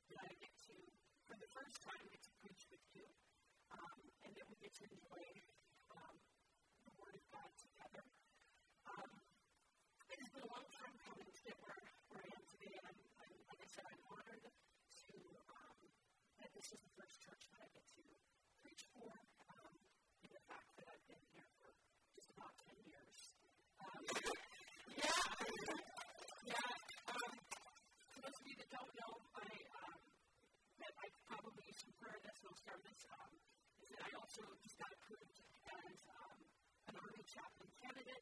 that I get to, for the first time, get to preach with you, and that we get to enjoy the Word of God together. It has been a long time coming to get where I am today, and I'm like I said, I'm honored to that this is the first church that I get to preach for, and the fact that I've been here for just about 10 years. For those of you that don't know, I probably used to heard this, and I'll start this, is that I also just got approved as an Army chaplain candidate.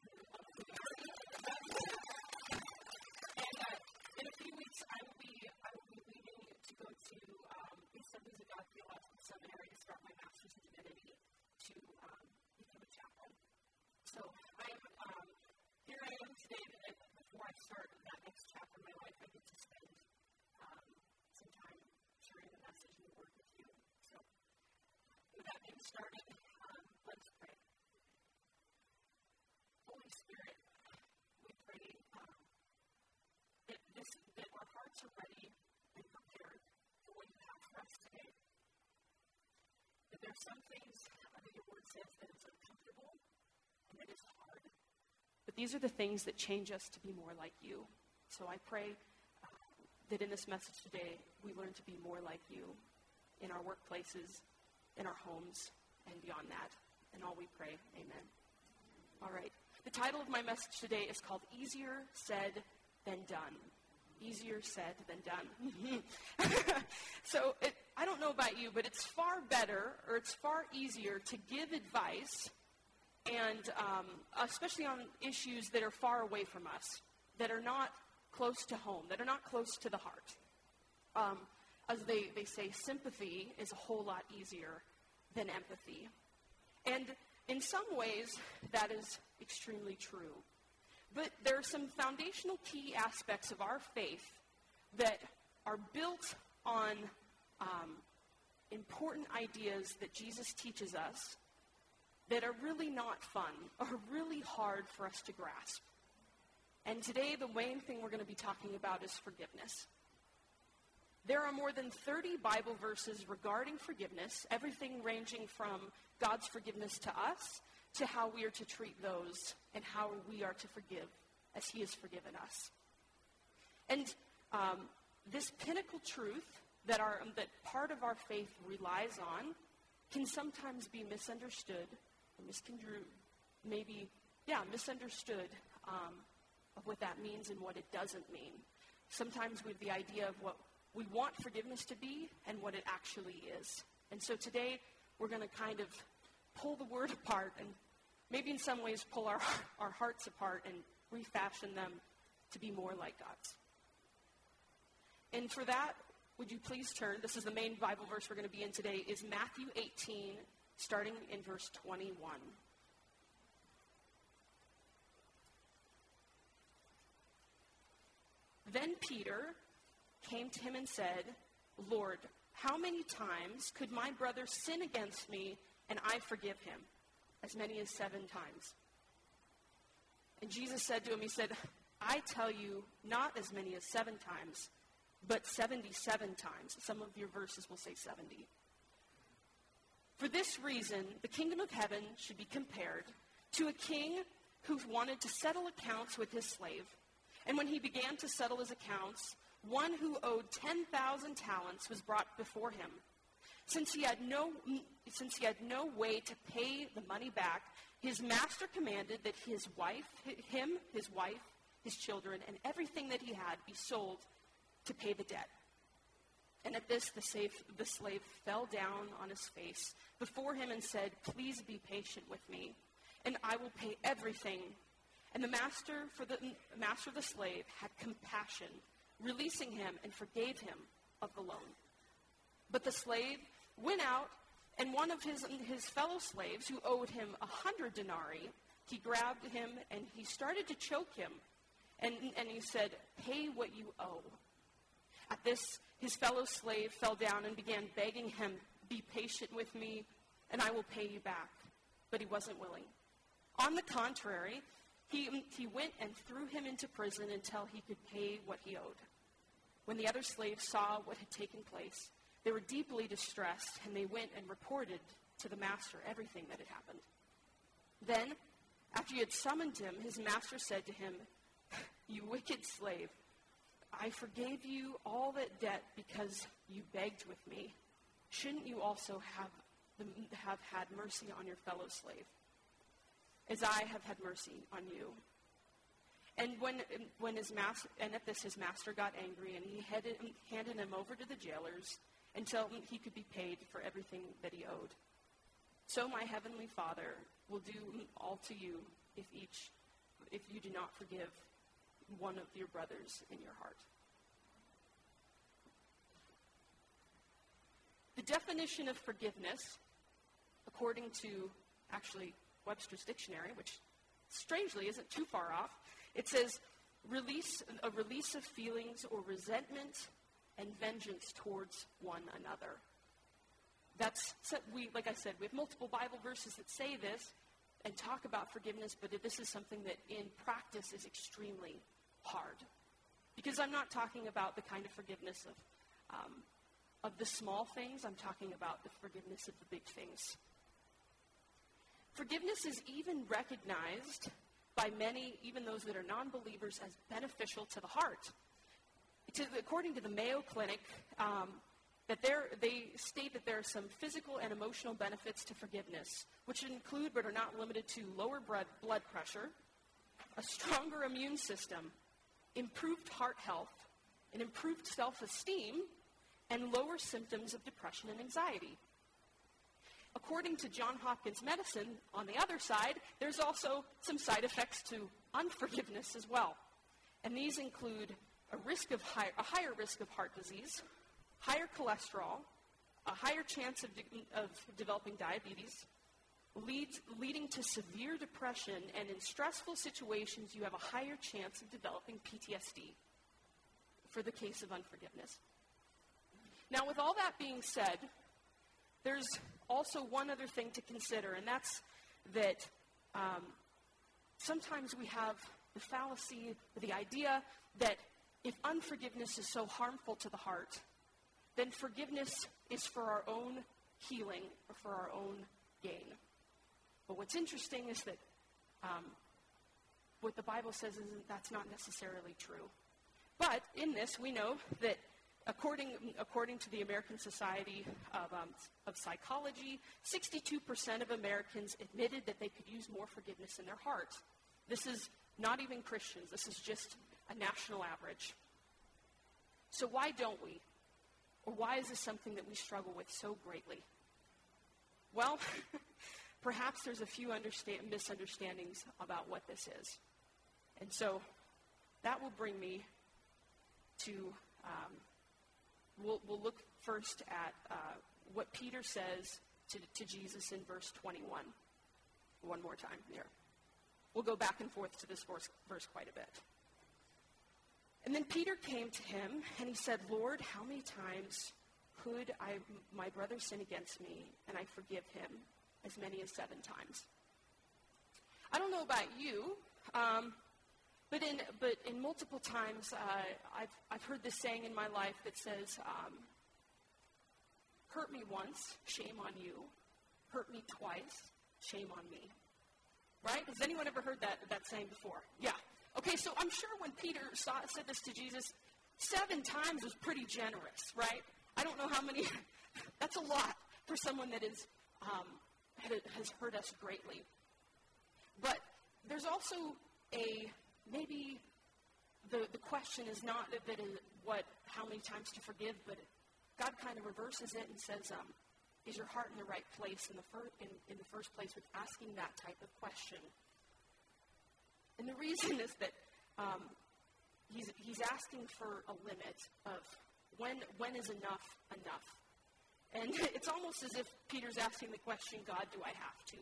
And in a few weeks, I will be leaving to go to the Assemblies of God Theological Seminary to start my Master's in Divinity to become a chaplain. So here I am today, and before I start that next chapter in my life, I get to spend some time sharing the message and the Word with you. So with that being started, let's pray. Holy Spirit, we pray that our hearts are ready and prepared for what you have for us today. That there are some things that your Word says that it's uncomfortable and that it's hard. But these are the things that change us to be more like you. So I pray that in this message today, we learn to be more like you in our workplaces, in our homes, and beyond that. And all we pray, amen. All right. The title of my message today is called Easier Said Than Done. Easier said than done. So I don't know about you, but it's far better, or it's far easier to give advice, and especially on issues that are far away from us, that are not close to home, that are not close to the heart. As they say, sympathy is a whole lot easier than empathy. And in some ways, that is extremely true. But there are some foundational key aspects of our faith that are built on important ideas that Jesus teaches us that are really not fun or really hard for us to grasp. And today, the main thing we're going to be talking about is forgiveness. There are more than 30 Bible verses regarding forgiveness, everything ranging from God's forgiveness to us to how we are to treat those and how we are to forgive as he has forgiven us. And this pinnacle truth that part of our faith relies on can sometimes be misunderstood or misconstrued, misunderstood of what that means and what it doesn't mean. Sometimes with the idea of what we want forgiveness to be and what it actually is. And so today we're going to kind of pull the word apart and maybe in some ways pull our hearts apart and refashion them to be more like God's. And for that, would you please turn, this is the main Bible verse we're going to be in today, is Matthew 18, starting in verse 21. Then Peter came to him and said, Lord, how many times could my brother sin against me and I forgive him? As many as 7 times. And Jesus said to him, he said, I tell you, not as many as 7 times, but 77 times. Some of your verses will say 70. For this reason, the kingdom of heaven should be compared to a king who wanted to settle accounts with his slave. And when he began to settle his accounts, one who owed 10,000 talents was brought before him. Since he had no way to pay the money back, his master commanded that his wife, his children, and everything that he had be sold to pay the debt. And at this, the slave fell down on his face before him and said, Please be patient with me, and I will pay everything. And the master of the slave had compassion, releasing him and forgave him of the loan. But the slave went out, and one of his fellow slaves who owed him 100 denarii, he grabbed him and he started to choke him. And he said, Pay what you owe. At this, his fellow slave fell down and began begging him, Be patient with me, and I will pay you back. But he wasn't willing. On the contrary, he went and threw him into prison until he could pay what he owed. When the other slaves saw what had taken place, they were deeply distressed, and they went and reported to the master everything that had happened. Then, after he had summoned him, his master said to him, "You wicked slave, I forgave you all that debt because you begged with me. Shouldn't you also have had mercy on your fellow slave, as I have had mercy on you?" And at this his master got angry, and he handed him over to the jailers until he could be paid for everything that he owed. So my heavenly Father will do all to you if you do not forgive one of your brothers in your heart. The definition of forgiveness, according to actually Webster's Dictionary, which strangely isn't too far off, it says a release of feelings or resentment and vengeance towards one another. Like I said, we have multiple Bible verses that say this and talk about forgiveness, but this is something that in practice is extremely hard. Because I'm not talking about the kind of forgiveness of the small things. I'm talking about the forgiveness of the big things. Forgiveness is even recognized by many, even those that are non-believers, as beneficial to the heart. According to the Mayo Clinic, they state that there are some physical and emotional benefits to forgiveness, which include but are not limited to lower blood pressure, a stronger immune system, improved heart health, an improved self-esteem, and lower symptoms of depression and anxiety. According to Johns Hopkins Medicine, on the other side, there's also some side effects to unforgiveness as well. And these include a higher risk of heart disease, higher cholesterol, a higher chance of developing diabetes, leading to severe depression, and in stressful situations, you have a higher chance of developing PTSD for the case of unforgiveness. Now, with all that being said, there's also one other thing to consider, and that's that sometimes we have the fallacy, the idea that if unforgiveness is so harmful to the heart, then forgiveness is for our own healing or for our own gain. But what's interesting is that what the Bible says is that that's not necessarily true. But in this, we know that according to the American Society of Psychology, 62% of Americans admitted that they could use more forgiveness in their heart. This is not even Christians. This is just a national average. So why don't we? Or why is this something that we struggle with so greatly? Well, perhaps there's a few misunderstandings about what this is. And so that will bring me to, we'll look first at what Peter says to Jesus in verse 21. One more time here. We'll go back and forth to this verse quite a bit. And then Peter came to him, and he said, "Lord, how many times could my brother sin against me, and I forgive him? As many as 7 times." I don't know about you, but in multiple times, I've heard this saying in my life that says, "Hurt me once, shame on you. Hurt me twice, shame on me." Right? Has anyone ever heard that saying before? Yeah. Okay, so I'm sure when Peter said this to Jesus, 7 times was pretty generous, right? I don't know how many. That's a lot for someone that has hurt us greatly. But there's also maybe the question is not how many times to forgive, but God kind of reverses it and says, is your heart in the right place in the first place with asking that type of question? And the reason is that he's asking for a limit of when is enough enough? And it's almost as if Peter's asking the question, God, do I have to?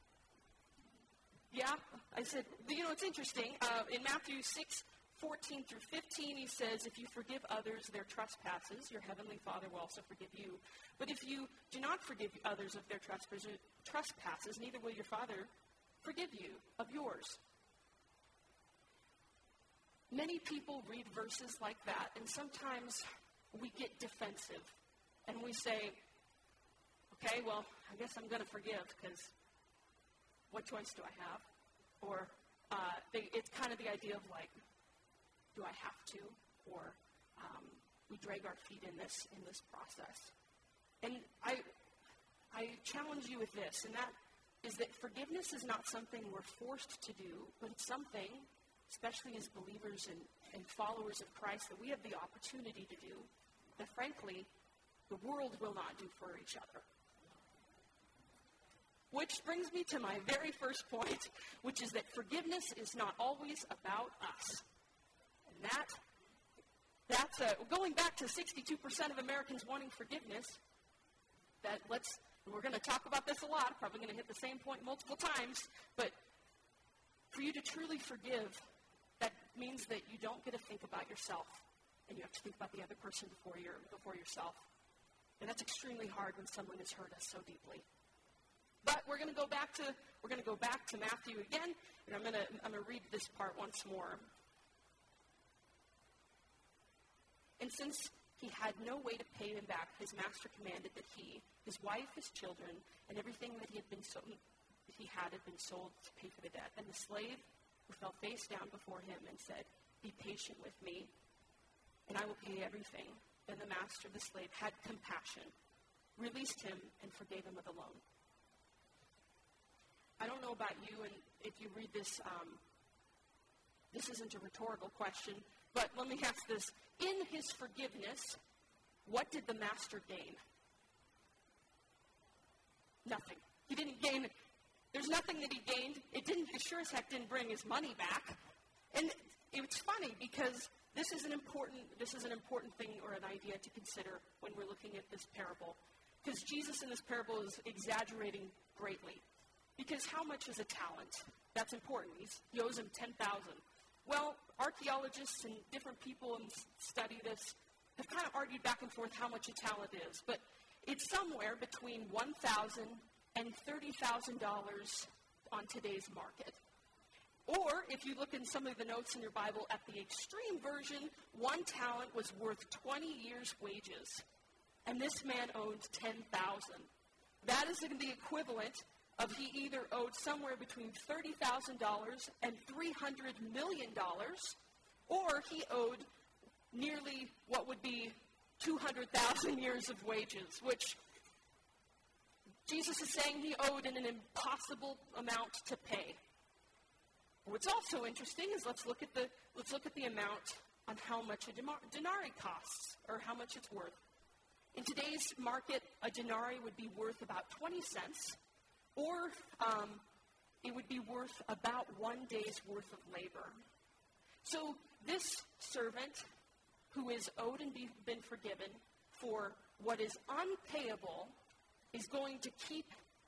Yeah, I said, it's interesting. In Matthew 6:14 through 15, he says, "If you forgive others their trespasses, your heavenly Father will also forgive you. But if you do not forgive others of their trespasses, neither will your Father forgive you of yours." Many people read verses like that, and sometimes we get defensive, and we say, okay, well, I guess I'm going to forgive, because what choice do I have? Or it's kind of the idea of like, do I have to? Or we drag our feet in this process. And I challenge you with this, and that is that forgiveness is not something we're forced to do, but it's something, especially as believers and followers of Christ, that we have the opportunity to do, that frankly, the world will not do for each other. Which brings me to my very first point, which is that forgiveness is not always about us. And that's going back to 62% of Americans wanting forgiveness. We're going to talk about this a lot, probably going to hit the same point multiple times, but for you to truly forgive, that means that you don't get to think about yourself, and you have to think about the other person before yourself. And that's extremely hard when someone has hurt us so deeply. But we're going to go back to Matthew again, and I'm going to read this part once more. And since he had no way to pay him back, his master commanded that he, his wife, his children, and everything that he had been sold to pay for the debt. And the slave who fell face down before him and said, "Be patient with me, and I will pay everything." Then the master of the slave had compassion, released him, and forgave him of the loan. I don't know about you, and if you read this, this isn't a rhetorical question, but let me ask this. In his forgiveness, what did the master gain? Nothing. He didn't gain, there's nothing that he gained. It sure as heck didn't bring his money back. And it's funny because this is an important thing or an idea to consider when we're looking at this parable. Because Jesus in this parable is exaggerating greatly. Because how much is a talent? That's important. He owes him 10,000. Well, archaeologists and different people who study this have kind of argued back and forth how much a talent is. But it's somewhere between $1,000 and $30,000 on today's market. Or, if you look in some of the notes in your Bible, at the extreme version, one talent was worth 20 years' wages. And this man owed $10,000. That is the equivalent of he either owed somewhere between $30,000 and $300 million, or he owed nearly what would be 200,000 years of wages, which Jesus is saying he owed in an impossible amount to pay. What's also interesting is let's look at the amount on how much a denarii costs, or how much it's worth. In today's market, a denarii would be worth about 20 cents, or it would be worth about 1 day's worth of labor. So this servant, who is owed and been forgiven for what is unpayable, is going to keep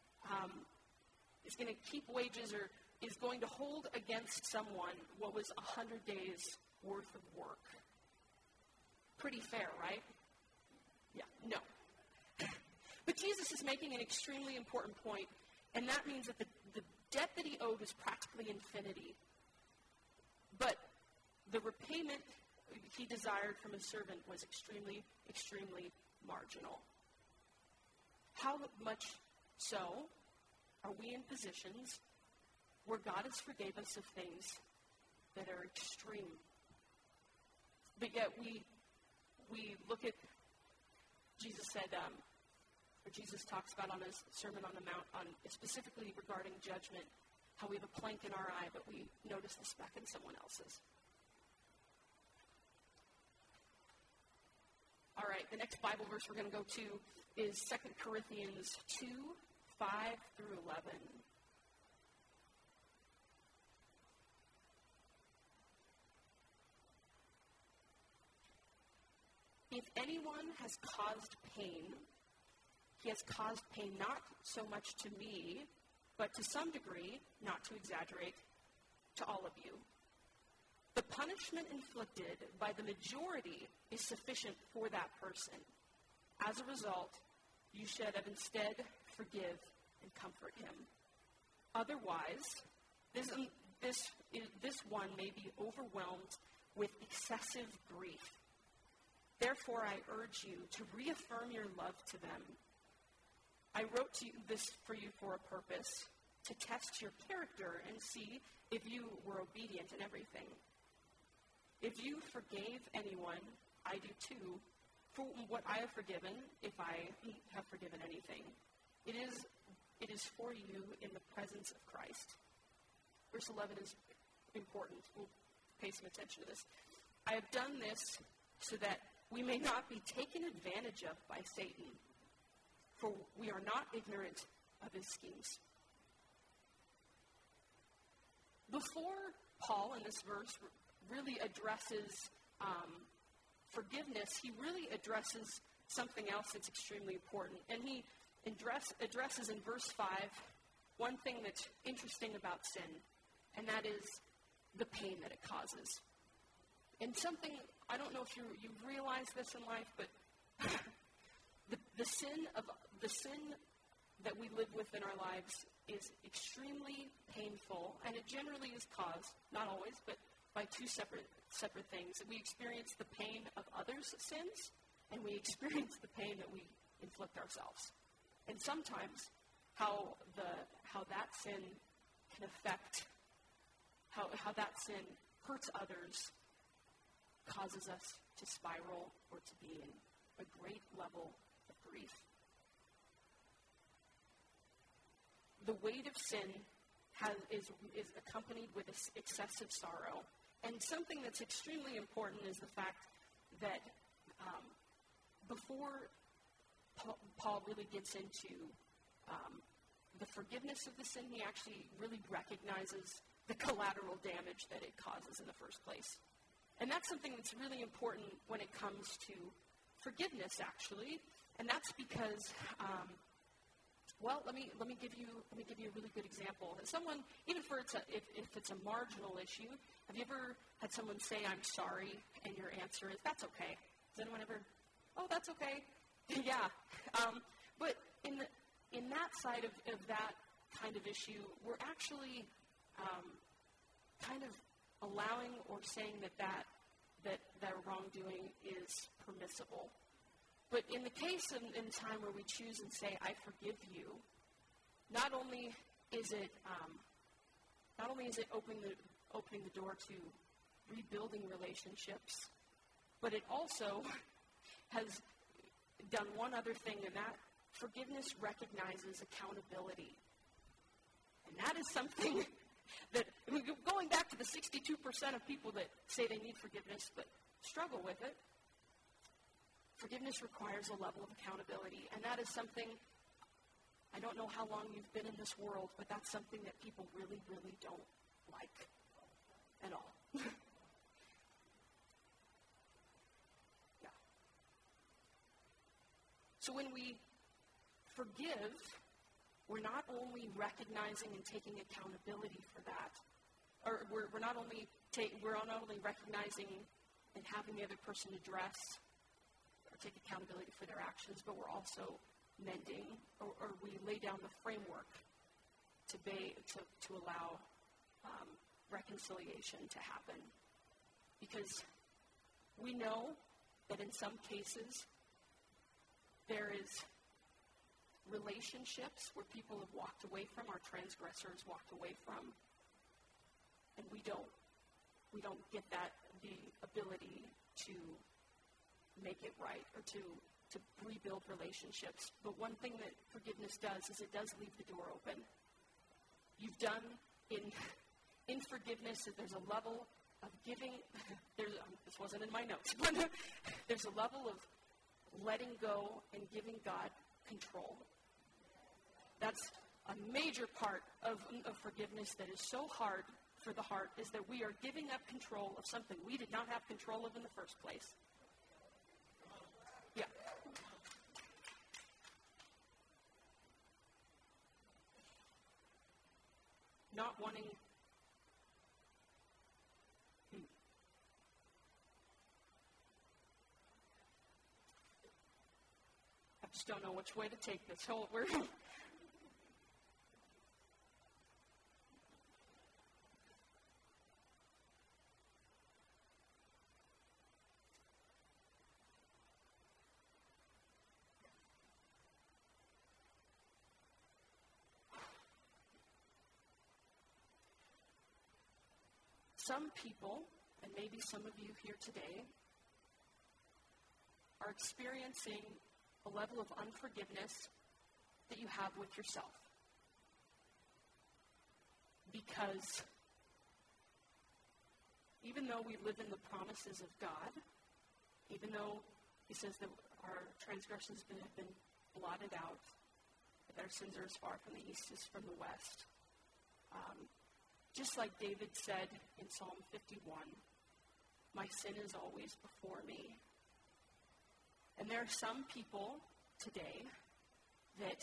wages, or is going to hold against someone what was 100 days worth of work. Pretty fair, right? Yeah, no. But Jesus is making an extremely important point, and that means that the debt that he owed was practically infinity. But the repayment he desired from his servant was extremely, extremely marginal. How much so are we in positions where God has forgave us of things that are extreme? But yet we look at, Jesus said, or Jesus talks about on his Sermon on the Mount, on specifically regarding judgment, how we have a plank in our eye, but we notice the speck in someone else's. All right, the next Bible verse we're going to go to is 2 Corinthians 2, 5 through 11. If anyone has caused pain, he has caused pain not so much to me, but to some degree, not to exaggerate, to all of you. The punishment inflicted by the majority is sufficient for that person. As a result, you should have instead forgive and comfort him. Otherwise, this one may be overwhelmed with excessive grief. Therefore, I urge you to reaffirm your love to them. I wrote this for you for a purpose, to test your character and see if you were obedient in everything. If you forgave anyone, I do too, for what I have forgiven, if I have forgiven anything. It is for you in the presence of Christ. Verse 11 is important. We'll pay some attention to this. I have done this so that we may not be taken advantage of by Satan, for we are not ignorant of his schemes. Before Paul, in this verse, really addresses forgiveness, he really addresses something else that's extremely important. And he addresses in verse 5 one thing that's interesting about sin, and that is the pain that it causes. And something, I don't know if you realize this in life, but the sin that we live with in our lives is extremely painful, and it generally is caused, not always, but by two separate things. We experience the pain of others' sins, and we experience the pain that we inflict ourselves. And sometimes how that sin can affect, how that sin hurts others, causes us to spiral or to be in a great level of grief. The weight of sin is accompanied with excessive sorrow. And something that's extremely important is the fact that before Paul really gets into the forgiveness of the sin, he actually really recognizes the collateral damage that it causes in the first place. And that's something that's really important when it comes to forgiveness, actually. And that's because, let me give you a really good example. Someone, even if it's a marginal issue, have you ever had someone say, "I'm sorry," and your answer is, "That's okay"? Has anyone ever? Oh, that's okay. Yeah. But in that side of that kind of issue, we're actually kind of allowing or saying that wrongdoing is permissible. But in the case in time where we choose and say, "I forgive you," not only is it opening the door to rebuilding relationships, but it also has done one other thing, and that forgiveness recognizes accountability. And that is something that, going back to the 62% of people that say they need forgiveness but struggle with it, forgiveness requires a level of accountability. And that is something, I don't know how long you've been in this world, but that's something that people really, really don't like at all. Yeah. So when we forgive, we're not only recognizing and taking accountability for that, or we're not only recognizing and having the other person address or take accountability for their actions, but we're also mending, or we lay down the framework to allow reconciliation to happen. Because we know that in some cases there is relationships where people have walked away from, our transgressors walked away from, and we don't get the ability to make it right or to rebuild relationships. But one thing that forgiveness does is it does leave the door open. You've done in forgiveness that there's a level of giving. This wasn't in my notes, but there's a level of letting go and giving God control. That's a major part of forgiveness that is so hard for the heart, is that we are giving up control of something we did not have control of in the first place. Yeah. Not wanting. I just don't know which way to take this whole. some people, and maybe some of you here today, are experiencing a level of unforgiveness that you have with yourself. Because even though we live in the promises of God, even though he says that our transgressions have been blotted out, that our sins are as far from the east as from the west, just like David said in Psalm 51, my sin is always before me. And there are some people today that,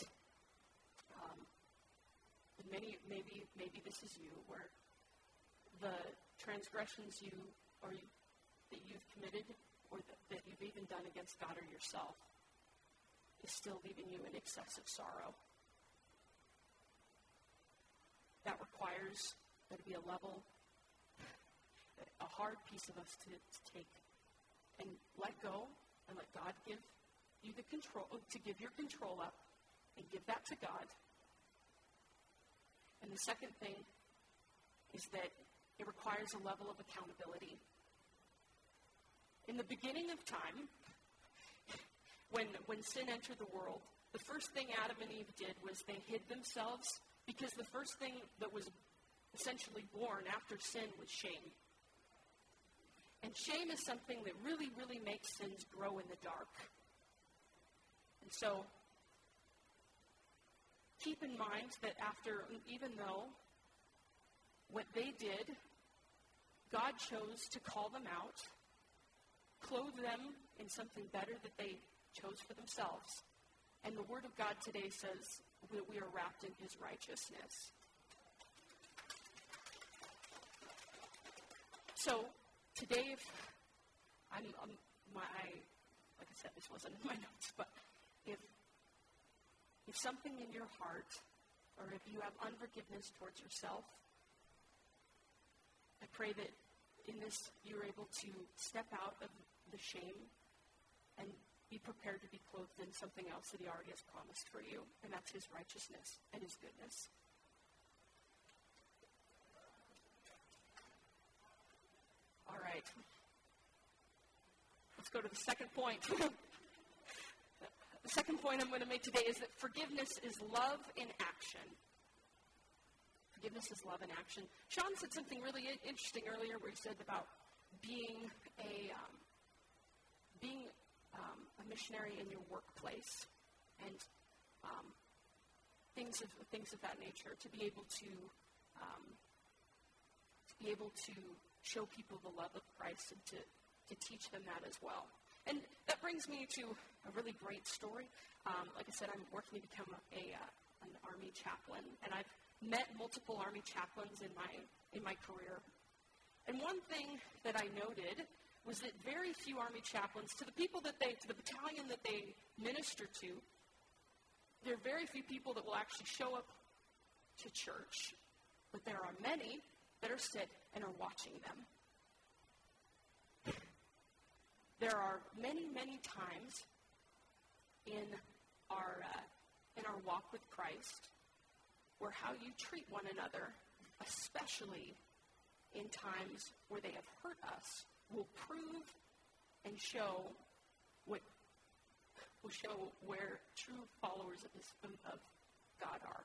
maybe this is you, where the transgressions that you've committed or that you've even done against God or yourself is still leaving you in excessive sorrow. That requires there to be a hard piece of us to take and let go and let God give you the control, to give your control up and give that to God. And the second thing is that it requires a level of accountability. In the beginning of time, when sin entered the world, the first thing Adam and Eve did was they hid themselves, because the first thing that was essentially born after sin was shame. And shame is something that really, really makes sins grow in the dark. And so, keep in mind that even though what they did, God chose to call them out, clothe them in something better that they chose for themselves. And the Word of God today says that we are wrapped in His righteousness. So, today, like I said, this wasn't in my notes, but if something in your heart, or if you have unforgiveness towards yourself, I pray that in this you're able to step out of the shame and be prepared to be clothed in something else that He already has promised for you, and that's His righteousness and His goodness. All right. Let's go to the second point. The second point I'm going to make today is that forgiveness is love in action. Forgiveness is love in action. Sean said something really interesting earlier where he said about being a missionary in your workplace and things of that nature, to be able to show people the love of Christ and to teach them that as well. And that brings me to a really great story. Like I said, I'm working to become an Army chaplain, and I've met multiple Army chaplains in my career. And one thing that I noted was that very few Army chaplains, to the battalion that they minister to, there are very few people that will actually show up to church, but there are many that are sit and are watching them. There are many, many times in our walk with Christ where how you treat one another, especially in times where they have hurt us, will prove and show where true followers of God are.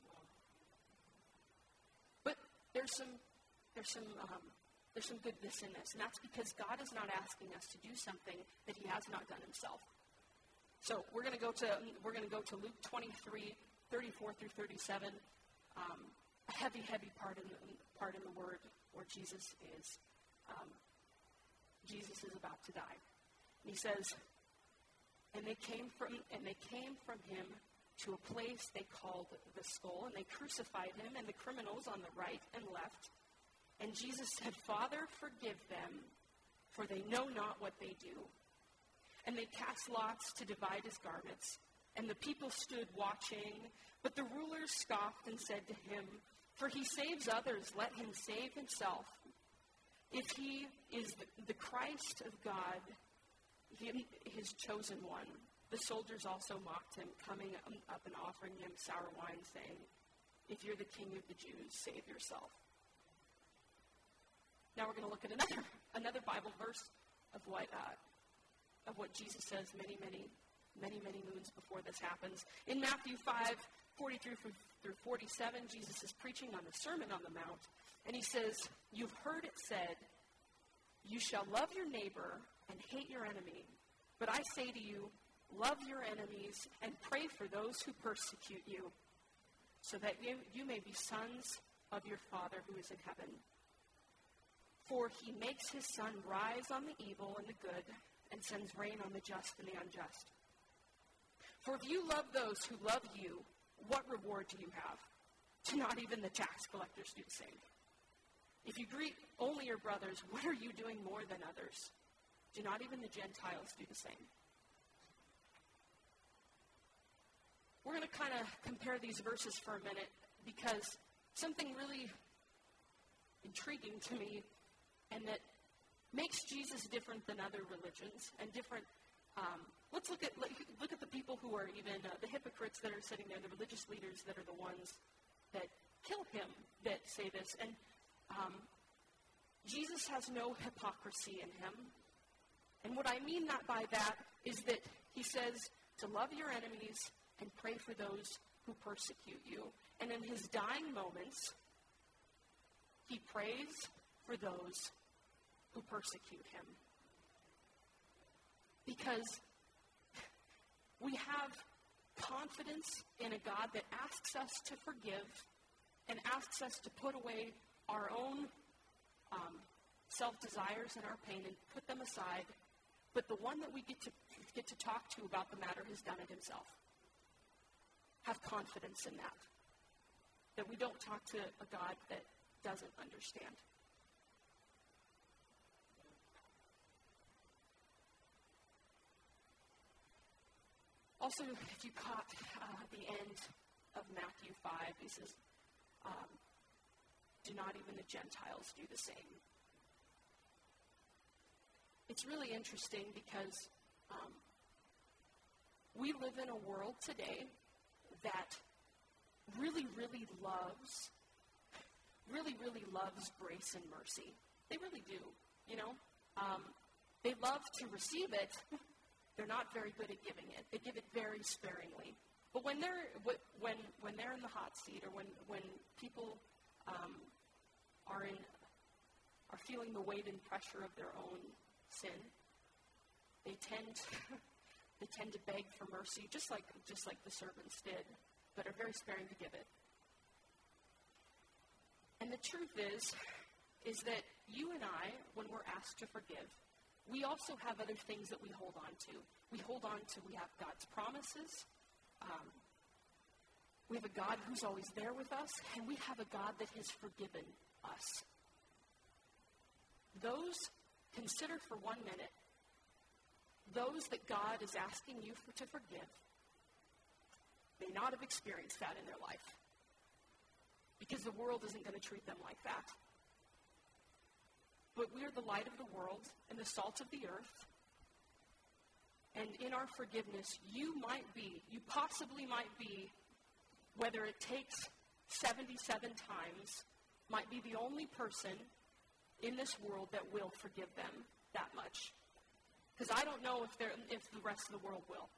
But there's some goodness in this, and that's because God is not asking us to do something that He has not done Himself. So we're going to go to Luke 23, 34 through 37. A heavy part in the Word where Jesus is about to die. And He says, and they came from Him to a place they called the Skull, and they crucified Him and the criminals on the right and left. And Jesus said, Father, forgive them, for they know not what they do. And they cast lots to divide His garments. And the people stood watching. But the rulers scoffed and said to Him, for He saves others, let Him save Himself. If He is the Christ of God, His chosen one. The soldiers also mocked Him, coming up and offering Him sour wine, saying, if you're the King of the Jews, save yourself. Now we're going to look at another Bible verse of what Jesus says many moons before this happens. In Matthew 5:43 through 47, Jesus is preaching on the Sermon on the Mount, and he says, "You've heard it said, you shall love your neighbor and hate your enemy. But I say to you, love your enemies and pray for those who persecute you, so that you may be sons of your Father who is in heaven. For he makes his sun rise on the evil and the good, and sends rain on the just and the unjust. For if you love those who love you, what reward do you have? Do not even the tax collectors do the same? If you greet only your brothers, what are you doing more than others? Do not even the Gentiles do the same?" We're going to kind of compare these verses for a minute, because something really intriguing to me, and that makes Jesus different than other religions and different. Let's look at the people who are even the hypocrites that are sitting there, the religious leaders that are the ones that kill him, that say this. And Jesus has no hypocrisy in him. And what I mean by that is that he says to love your enemies and pray for those who persecute you. And in his dying moments, he prays for those who persecute him. Because we have confidence in a God that asks us to forgive and asks us to put away our own self-desires and our pain and put them aside. But the one that we get to talk to about the matter has done it himself. Have confidence in that. That we don't talk to a God that doesn't understand. Also, if you caught the end of Matthew 5, he says, do not even the Gentiles do the same. It's really interesting because we live in a world today that really loves grace and mercy. They really do, you know. They love to receive it. They're not very good at giving it. They give it very sparingly. But when they're in the hot seat, or when people are feeling the weight and pressure of their own sin, they tend to beg for mercy, just like the servants did, but are very sparing to give it. And the truth is that you and I, when we're asked to forgive, we also have other things that we hold on to. We have God's promises. We have a God who's always there with us, and we have a God that has forgiven us. Consider for 1 minute, those that God is asking you to forgive may not have experienced that in their life, because the world isn't going to treat them like that. But we are the light of the world and the salt of the earth. And in our forgiveness, you possibly might be, whether it takes 77 times, might be the only person in this world that will forgive them that much. Because I don't know if the rest of the world will.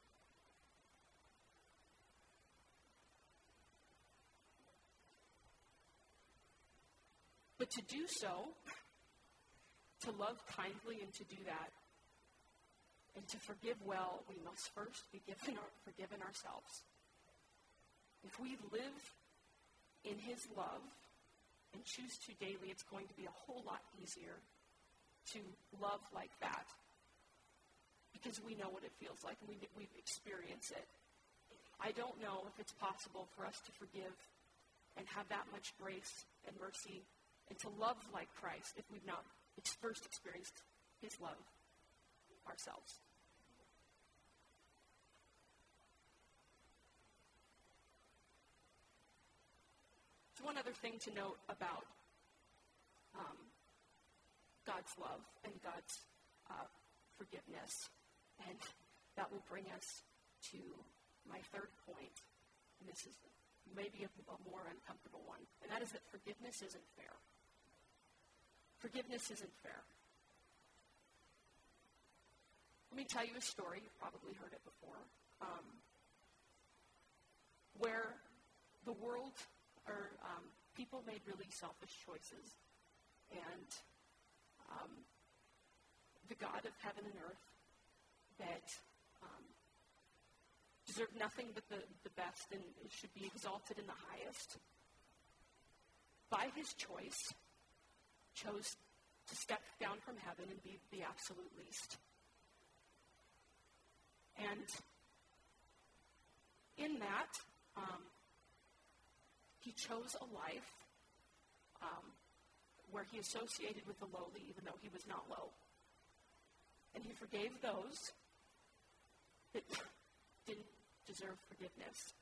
But to do so, to love kindly and to do that, and to forgive well, we must first be forgiven ourselves. If we live in his love and choose to daily, it's going to be a whole lot easier to love like that, because we know what it feels like, and we've experienced it. I don't know if it's possible for us to forgive and have that much grace and mercy and to love like Christ if we've not first experienced his love ourselves. So one other thing to note about God's love and God's forgiveness, and that will bring us to my third point, and this is maybe a more uncomfortable one, and that is that forgiveness isn't fair. Forgiveness isn't fair. Let me tell you a story. You've probably heard it before. Where the world, or people made really selfish choices. And the God of heaven and earth that deserved nothing but the best and should be exalted in the highest, by his choice, chose to step down from heaven and be the absolute least. And in that, he chose a life where he associated with the lowly, even though he was not low. And he forgave those that didn't deserve forgiveness.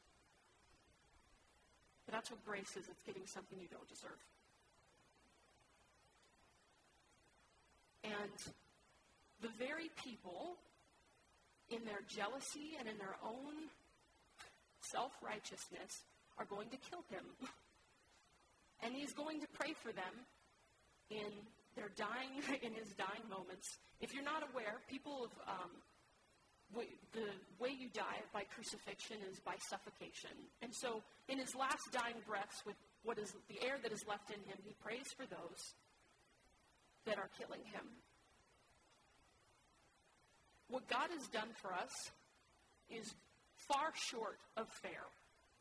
But that's what grace is. It's getting something you don't deserve. And the very people, in their jealousy and in their own self-righteousness, are going to kill him. And he's going to pray for them in his dying moments. If you're not aware, people of the way you die by crucifixion is by suffocation. And so in his last dying breaths, with what is the air that is left in him, he prays for those that are killing him. What God has done for us is far short of fair.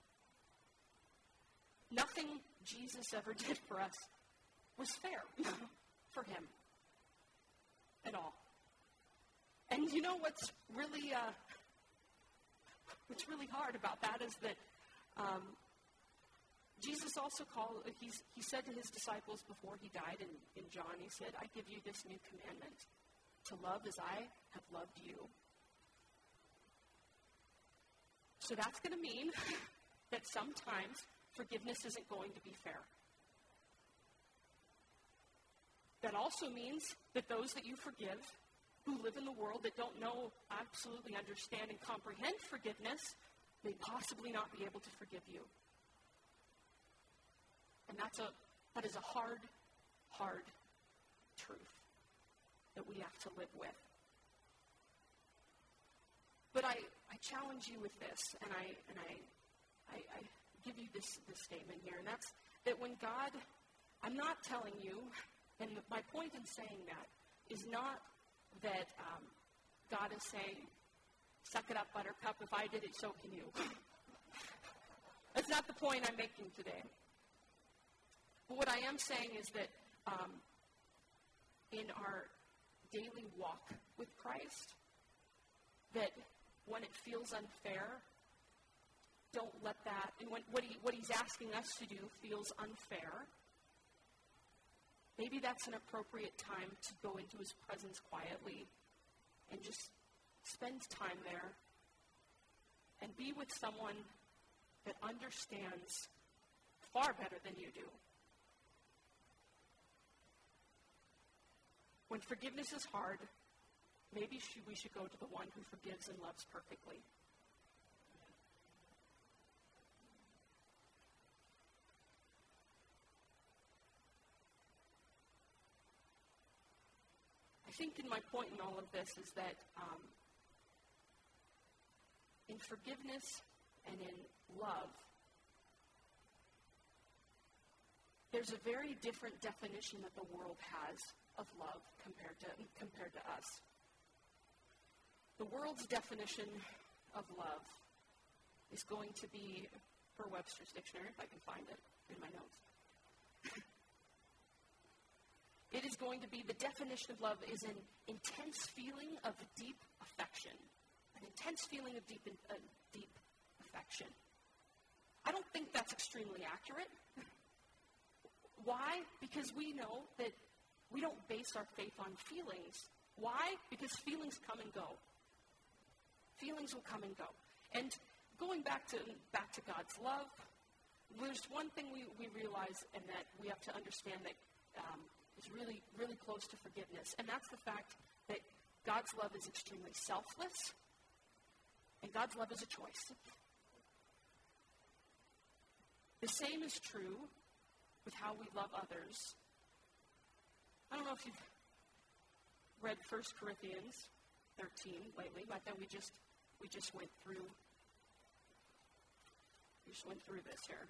Nothing Jesus ever did for us was fair for him at all. And you know what's really hard about that is that Jesus also he said to his disciples before he died in John, he said, I give you this new commandment, to love as I have loved you. So that's going to mean that sometimes forgiveness isn't going to be fair. That also means that those that you forgive, who live in the world that don't know, absolutely understand, and comprehend forgiveness, may possibly not be able to forgive you. And that is a hard, hard truth that we have to live with. But I challenge you with this, and I give you this statement here, and that's that when God, I'm not telling you, and my point in saying that is not that God is saying, suck it up, buttercup, if I did it, so can you. That's not the point I'm making today. But what I am saying is that in our daily walk with Christ, that when it feels unfair, don't let that, and when what he's asking us to do feels unfair, maybe that's an appropriate time to go into his presence quietly and just spend time there and be with someone that understands far better than you do. When forgiveness is hard, maybe we should go to the one who forgives and loves perfectly. I think in my point in all of this is that in forgiveness and in love, there's a very different definition that the world has of love compared to us. The world's definition of love is going to be, per Webster's dictionary, if I can find it in my notes, it is going to be, the definition of love is an intense feeling of deep affection. An intense feeling of deep affection. I don't think that's extremely accurate. Why? Because we know that we don't base our faith on feelings. Why? Because feelings come and go. Feelings will come and go. And going back to God's love, there's one thing we realize, and that we have to understand that is really, really close to forgiveness. And that's the fact that God's love is extremely selfless, and God's love is a choice. The same is true with how we love others. I don't know if you've read 1 Corinthians 13 lately, but then we just went through this here.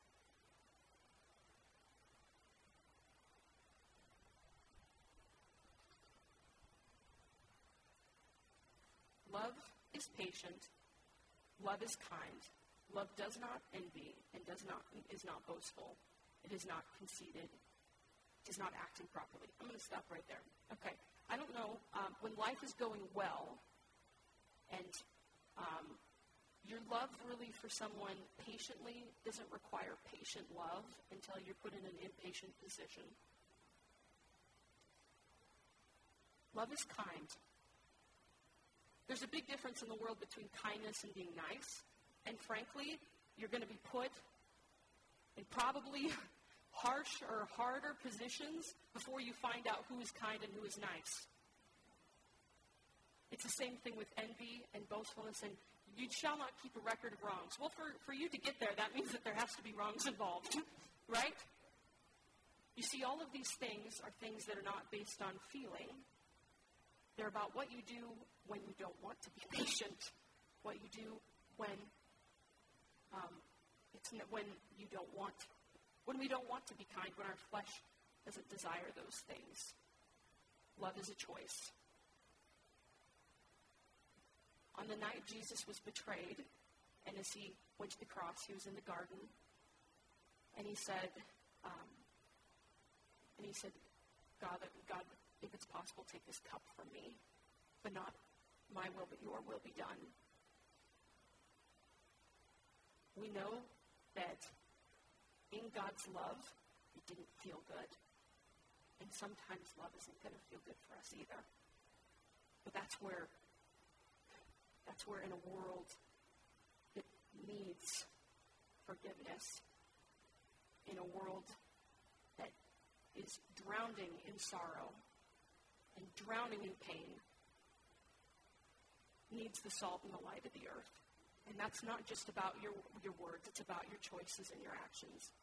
Love is patient. Love is kind. Love does not envy and is not boastful. It is not conceited. It is not acting properly. I'm going to stop right there. Okay. I don't know, when life is going well and your love really for someone patiently doesn't require patient love until you're put in an impatient position. Love is kind. There's a big difference in the world between kindness and being nice. And frankly, you're going to be put in probably harsh or harder positions before you find out who is kind and who is nice. It's the same thing with envy and boastfulness, and you shall not keep a record of wrongs. Well, for you to get there, that means that there has to be wrongs involved, right? You see, all of these things are things that are not based on feeling. They're about what you do when you don't want to be patient, what you do when when we don't want to be kind, when our flesh doesn't desire those things. Love is a choice. On the night Jesus was betrayed, and as he went to the cross, he was in the garden, and he said, God, if it's possible, take this cup from me, but not my will, but your will be done. We know that in God's love, it didn't feel good. And sometimes love isn't going to feel good for us either. But that's where in a world that needs forgiveness, in a world that is drowning in sorrow and drowning in pain, needs the salt and the light of the earth. And that's not just about your words, it's about your choices and your actions.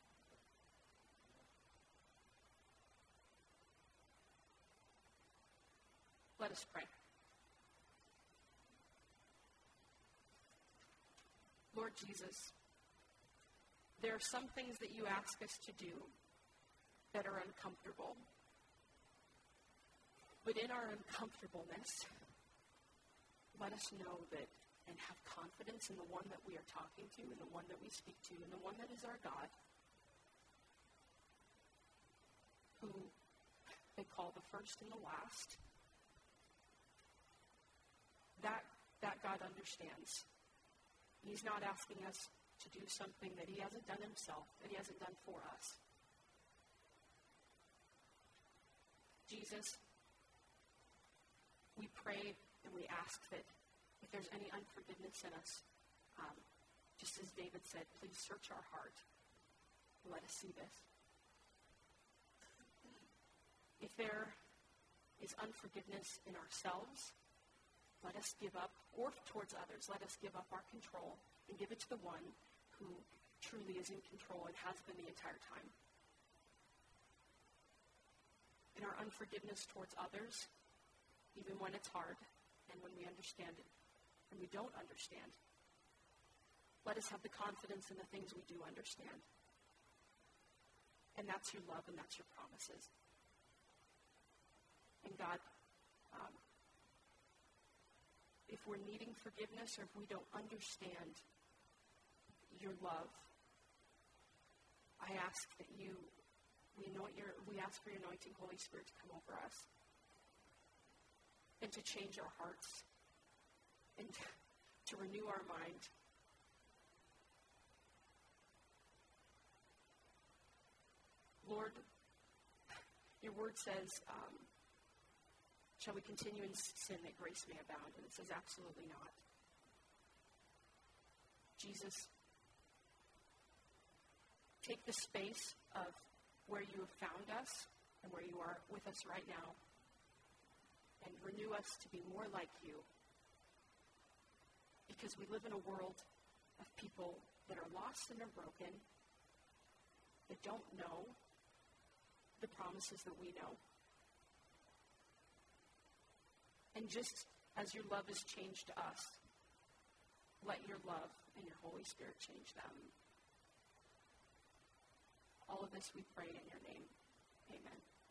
Let us pray. Lord Jesus, there are some things that you ask us to do that are uncomfortable. But in our uncomfortableness, let us know that and have confidence in the one that we are talking to, and the one that we speak to, and the one that is our God, who they call the first and the last. That God understands. He's not asking us to do something that he hasn't done himself, that he hasn't done for us. Jesus, we pray and we ask that if there's any unforgiveness in us, just as David said, please search our heart and let us see this. If there is unforgiveness in ourselves, let us give up, or towards others, let us give up our control and give it to the one who truly is in control and has been the entire time. In our unforgiveness towards others, even when it's hard and when we understand it and we don't understand, let us have the confidence in the things we do understand. And that's your love and that's your promises. And God, if we're needing forgiveness or if we don't understand your love, I ask that we ask for your anointing Holy Spirit to come over us and to change our hearts and to renew our mind. Lord, your word says, shall we continue in sin that grace may abound? And it says absolutely not. Jesus, take the space of where you have found us and where you are with us right now and renew us to be more like you. Because we live in a world of people that are lost and are broken, that don't know, the promises that we know. And just as your love has changed us, let your love and your Holy Spirit change them. All of this we pray in your name. Amen.